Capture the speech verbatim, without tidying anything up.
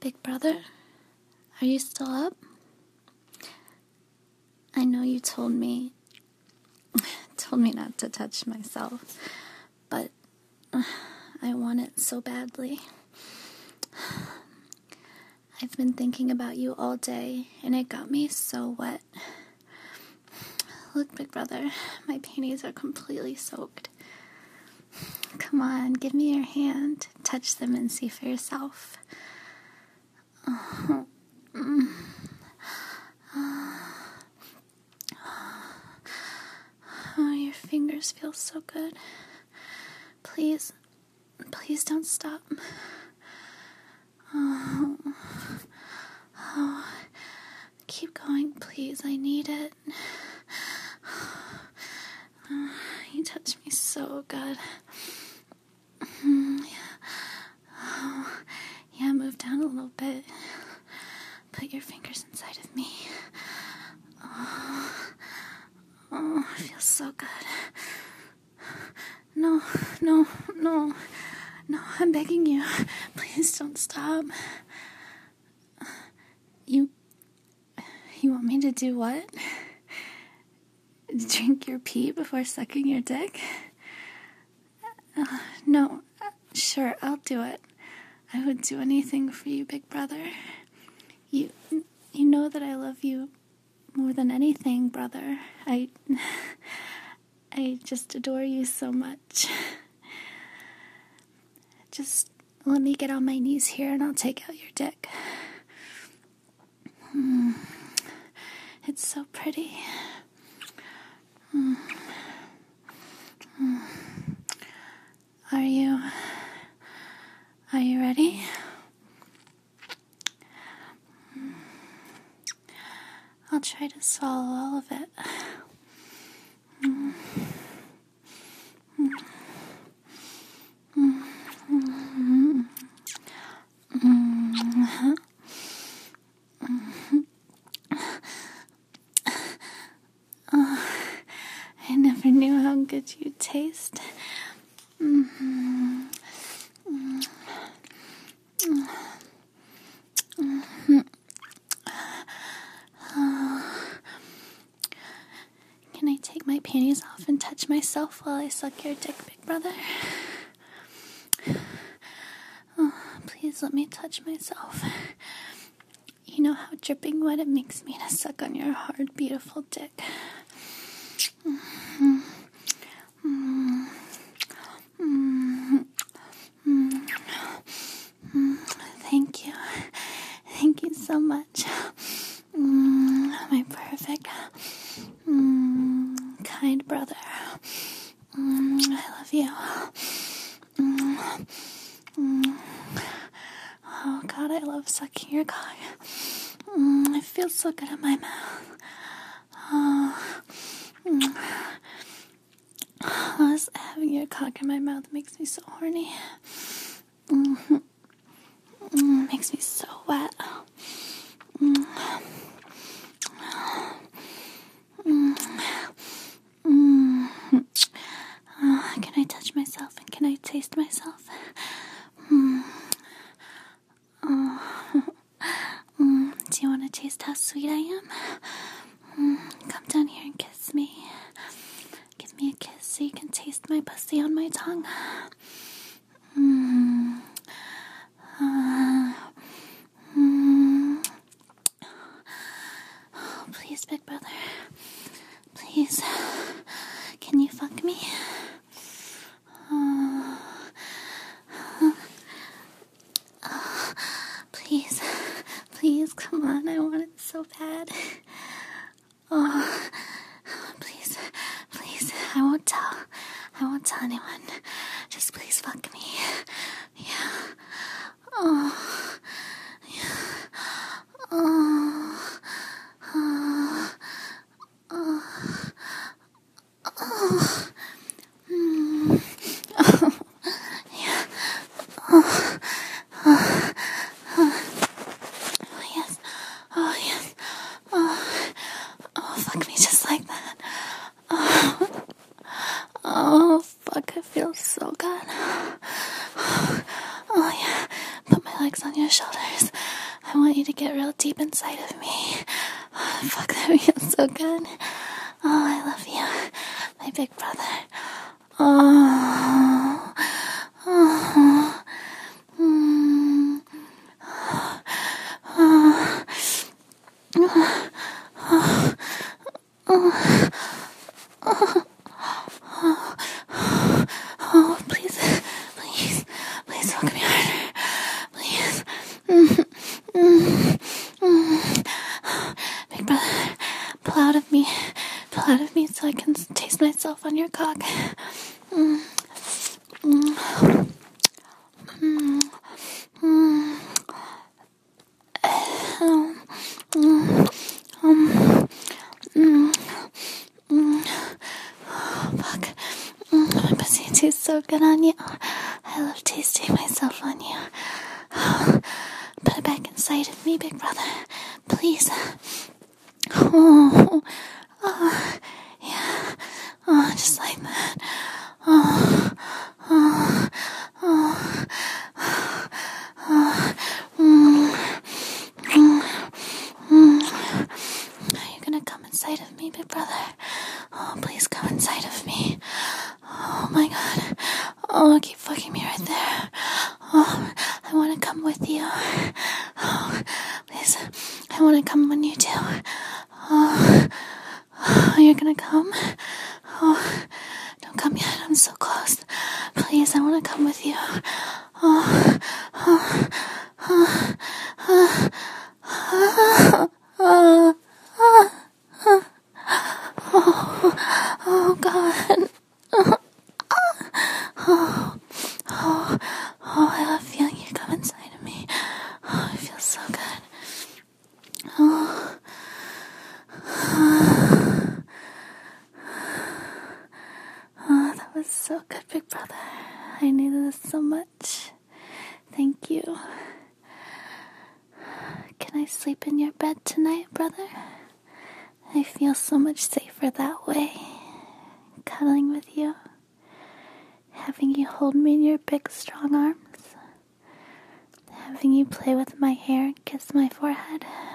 Big brother, are you still up? I know you told me, told me not to touch myself, but uh, I want it so badly. I've been thinking about you all day, and it got me so wet. Look, big brother, my panties are completely soaked. Come on, give me your hand. Touch them and see for yourself. Oh, mm. Oh, your fingers feel so good. Please, please don't stop. Oh, oh, keep going, please. I need it. Oh, you touch me so good. Oh, yeah, move down a little bit. Put your fingers inside of me. Oh, oh, it feels so good. No, no, no, no, I'm begging you. Please don't stop. You, you want me to do what? Drink your pee before sucking your dick? Uh, no, uh, sure, I'll do it. I would do anything for you, big brother. You, you know that I love you more than anything, brother. I, I just adore you so much. Just let me get on my knees here and I'll take out your dick. Mm. It's so pretty. Mm. Mm. Are you, are you ready? Mm. I'll try to swallow all of it. Mm. Mm. Mm. Mm. Mm. Mm. Oh, I never knew how good you taste. Mm-hmm. Mm-hmm. Mm-hmm. Oh. Can I take my panties off and touch myself while I suck your dick, big brother? Oh, please let me touch myself. You know how dripping wet it makes me to suck on your hard, beautiful dick. Mm-hmm. Mm-hmm. Mm-hmm. Mm-hmm. Thank you. Thank you so much. Mm, my perfect, mm, kind brother. Mm, I love you. Mm, mm. Oh God, I love sucking your cock. Mm, it feels so good in my mouth. Oh, mm. Oh, having your cock in my mouth makes me so horny. Mm-hmm. Mm, makes me so wet. Mm. Mm. Mm. Uh, can I touch myself and can I taste myself? Mm. Oh. Mm. Do you want to taste how sweet I am? Mm. Come down here and kiss me. Give me a kiss so you can taste my pussy on my tongue. Mm. Uh. Mm. Oh, please, big brother. Please. Can you fuck me? Uh, uh, please. Please, come on. I want it so bad. Oh, please. Please. I won't tell. I won't tell anyone. Just please fuck me. Yeah. Oh. Yeah. Oh. Oh. Oh. Oh. Mm. Oh. Yeah. Oh. Oh. Oh, yes. Oh, yes. Oh. Oh, fuck me just like that. Oh. Oh, fuck, it feels want you to get real deep inside of me. Oh, fuck, that feels so good. Oh, I love you, my big brother. Oh, oh, mm, oh, oh, oh, oh, oh, oh, oh, oh, please, please, please fuck me harder, please. Mm, mm, mm. Big brother, pull out of me, pull out of me so I can taste myself on your cock. Mm, mm, mm, mm. Um, mm, um, mm, mm. Oh, fuck. Mm, my pussy tastes so good on you. I love tasting myself on you. Oh, put it back inside of me, big brother. Please. Oh, oh, yeah. Oh, just like that. Oh, oh, oh, oh, mm, mm, mm. Are you gonna come inside of me, big brother? Oh, please come inside of me. Oh my god. Oh, keep fucking me right there. Oh, I wanna come with you. Oh, please. I wanna come when you do. Oh, oh, you're gonna come? Oh, don't come yet. I'm so close. Please, I wanna come with you. Oh, oh, oh, oh, oh, oh, oh, oh, oh, God. Oh, oh, oh, oh, I love feeling you come inside of me. Oh, it feels so good. Oh, oh, that was so good, big brother. I needed this so much. Thank you. Can I sleep in your bed tonight, brother? I feel so much safer that way. Cuddling with you. Having you hold me in your big, strong arms. Having you play with my hair and kiss my forehead.